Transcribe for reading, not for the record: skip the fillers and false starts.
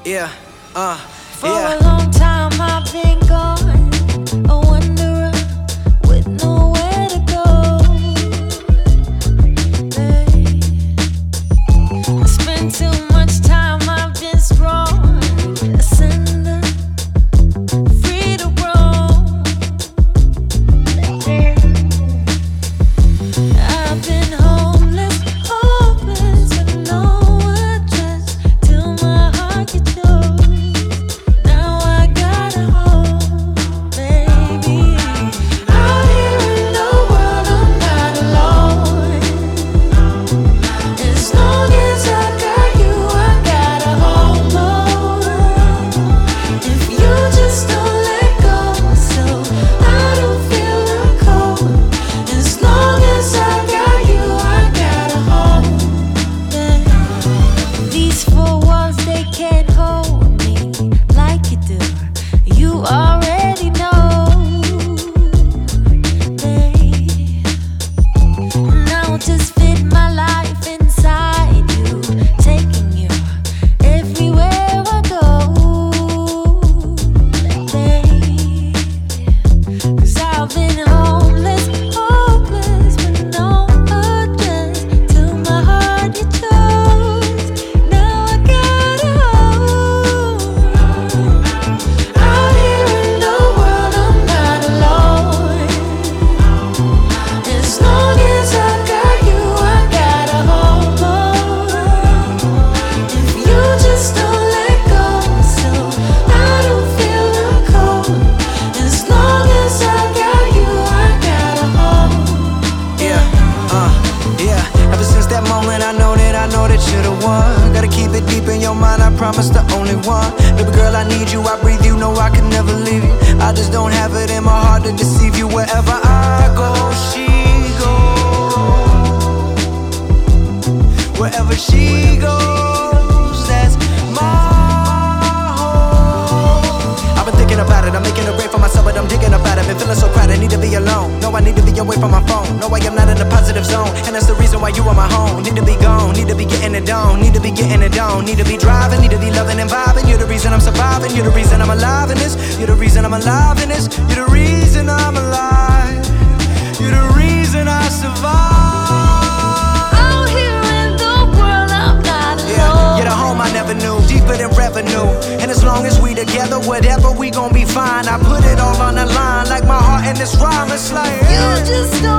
Yeah, For a long time I've been gone, a wanderer with nowhere to go. I spent too much time, I've been strong, a sinner, free to roam. I've been homeless, hopeless, with no address till my heart gets chose. Now I got a home, baby. Out here in the world, I'm not alone. As long as I got you, I got a home. If you just don't let go, so I don't feel the cold. As long as I got you, I got a home. These four walls, they can't hold me like you do. You already know, babe. And I'll just fit my life inside you, taking you everywhere I go, babe. 'Cause I've been homeless, hopeless, with no address till my heart you chose. Now I got a home. Out here in the world, I'm not alone. As long as I got you, I got a home. If you just don't let go, so I don't feel the cold. As long as I got you, I got a home. yeah. Ever since that moment, I know that you're the one. Gotta keep it deep in your mind, I promise the only one. Baby girl, I need you, I breathe you, know I can never leave you. I just don't have it in my heart to deceive you. Wherever I go, she goes. Wherever she goes, that's my home. I've been thinking about it, I'm making a break for myself, but I'm digging about it. Been feeling so crowded, need to be alone. No, I need to be away from my phone. No, I am not in a positive zone, and that's the reason why you are my home. Need to be gone, need to be getting it done. Need to be getting it done, need to be driving, need to be loving and vibing. You're the reason I'm surviving, you're the reason I'm alive in this. You're the reason I'm alive in this. You're the reason I'm alive. You're the reason I survive. Out here in the world, I'm not alone. You're the home I never knew, deeper than revenue. And as long as we together, whatever, we gon' be fine. I put it all on the line, like my heart in this rhyme. It's like You just don't